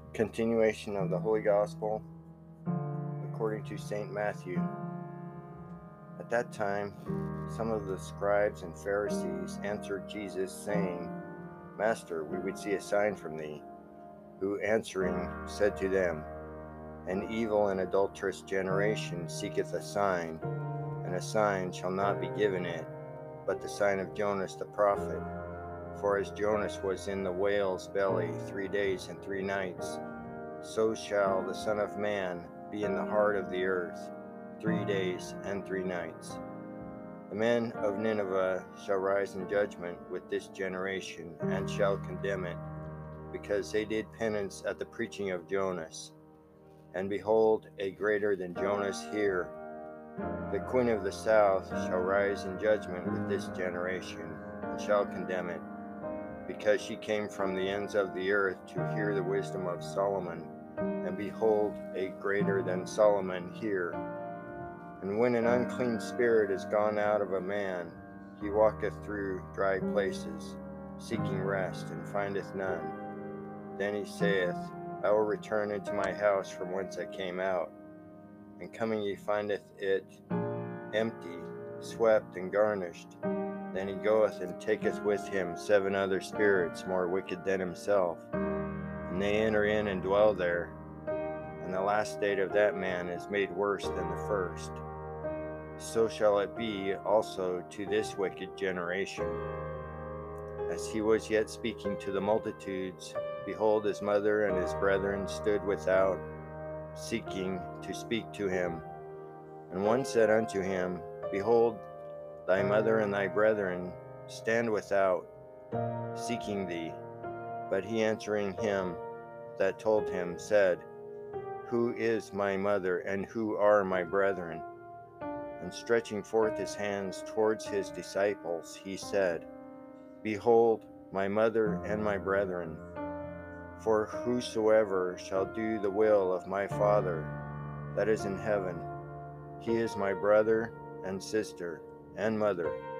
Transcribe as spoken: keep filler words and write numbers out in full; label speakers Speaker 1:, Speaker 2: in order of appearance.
Speaker 1: Continuation of the Holy Gospel according to Saint Matthew. At that time, some of the scribes and Pharisees answered Jesus, saying, Master, we would see a sign from thee. Who answering said to them, An evil and adulterous generation seeketh a sign, and a sign shall not be given it, but the sign of Jonas the prophet. For as Jonas was in the whale's belly three days and three nights, so shall the Son of Man be in the heart of the earth three days and three nights. The men of Nineveh shall rise in judgment with this generation, and shall condemn it, because they did penance at the preaching of Jonas. And behold, a greater than Jonas here. The queen of the south shall rise in judgment with this generation, and shall condemn it, because she came from the ends of the earth to hear the wisdom of Solomon. And behold, a greater than Solomon here. And when an unclean spirit is gone out of a man, he walketh through dry places, seeking rest, and findeth none. Then he saith, I will return into my house from whence I came out. And coming he findeth it empty, swept, and garnished. Then he goeth and taketh with him seven other spirits more wicked than himself, and they enter in and dwell there. And the last state of that man is made worse than the first. So shall it be also to this wicked generation. As he was yet speaking to the multitudes, behold, his mother and his brethren stood without, seeking to speak to him. And one said unto him, Behold, thy mother and thy brethren stand without, seeking thee. But he answering him that told him said, Who is my mother, and who are my brethren? And stretching forth his hands towards his disciples, he said, Behold, my mother and my brethren. For whosoever shall do the will of my Father that is in heaven, he is my brother and sister and mother